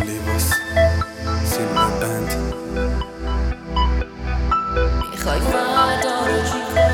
لیباس سیلور بند. میخوای فردا رو چیکار؟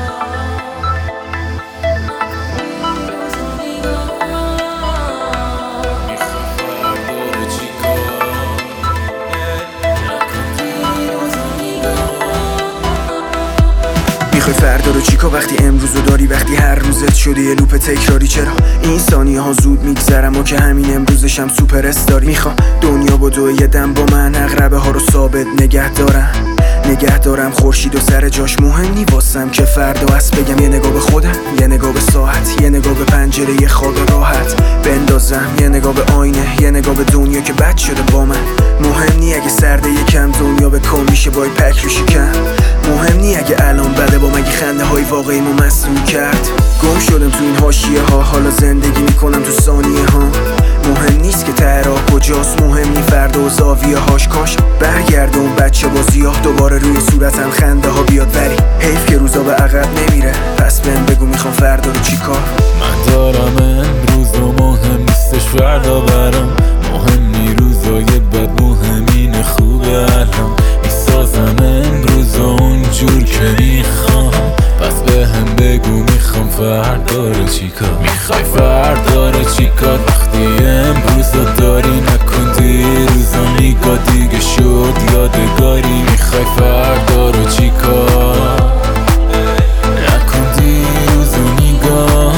میخوای فردا رو چیکار وقتی امروزو داری، وقتی هر روزت شده یه لوپ تکراری؟ چرا این ثانیه ها زود میگذرم و که همین امروزشم سوپر استاری؟ میخوام دنیا با دو یه دم با من عقربه ها رو ثابت نگه دارم خورشید و سر جاش مهم نی واسم که فردا هست. بگم یه نگاه به خودم، یه نگاه به ساعت، یه نگاه به پنجره یه خواب راحت بندازم، یه نگاه به آینه، یه نگاه به دنیا که بد شده با من. مهم نی اگه سرده یکم دنیا به کام میشه باید پک رو شکم. مهم نی اگه الان بده با مگه خنده های واقعی مو مصنوع کرد. گم شدم تو این حاشیه ها، حالا زندگی میکنم تو ثانیه ها. مهم نیست که ته راه کجاست، مهم نی فردا و زاویه هاش. کاش برگردم بچه بازیاه دوباره روی صورتم خنده ها بیاد، ولی حیف که روزا به عقب نمیره. پس بهم بگو میخوام فردا رو چیکار؟ من دارم امروز و مهم نیستش فردا برام، مهم نی روزای بد، مهم اینه خوبه الان. میسازم امروز و اونجور که میخوام، پس بهم بگو میخوام فردا رو چیکار؟ میخوای فردا رو چیکار وقتی امروز رو داری؟ نکن دیروز و نگاه دیگه شد یادگاری. میخوای فردا رو چیکار؟ نکن دیروز و نگاه.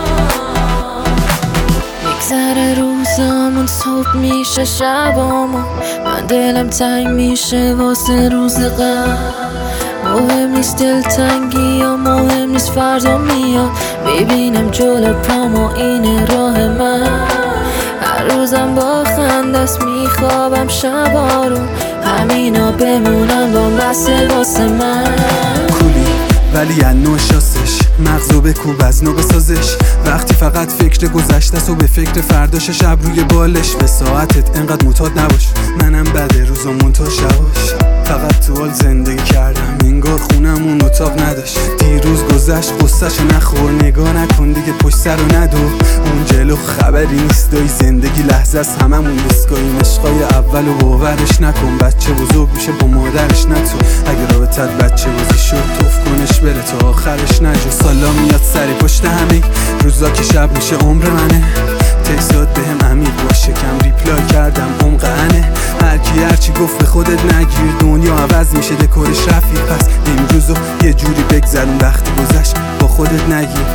میگذره روزامون، صبح میشه شبامون، من دلم تنگ میشه واسه روز قبل. مهم نیست دلتنگی یا مهم نیست فردا میاد، میبینم جلو پامو اینه راه من. هر روزم با خندست میخوابم شبا رو، همینا بمونن با مسه واسه من. کولی ولی انو شاستش، مغزو بکوب از نو بسازش. وقتی فقط فکر گذشته و به فکر فرداش، شب روی بالش به ساعتت انقدر معتاد نباش. منم بده روزامون تا شباش، فقط تو حال زندگی کردم انگار خونمون اتاق نداشت. دیروز گذشت قصه‌شو نخور، نگاه نکن دیگه پشت سر رو ندو. اون جلو خبری نیست دایی، زندگی لحظه است هممون دستگاهیم. عشقای اول و باورش نکن، بچه بزرگ میشه با مادرش نتو. اگه رابطت بچه بازی شد توف کنش بره تا آخرش نجو. سالا میاد سر پشت همه روزا که شب میشه عمر منه. تکسات بهم عمیق باشه کم ریپلای کردم عمقانه. هرکی هرچی گفت به خودت نگیر، دنیا عوض میشه دکورش رفیق. پس امروزو یه جوری بگذرون، وقتی گذشت با خودت نگیر.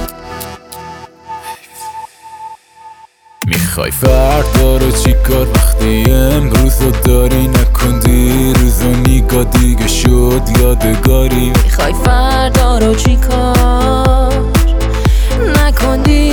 میخوای فردا رو چیکار وقتی امروز رو داری؟ نکن دیروز و نگاه دیگه شد یادگاری. میخوای فردا رو چیکار؟ نکن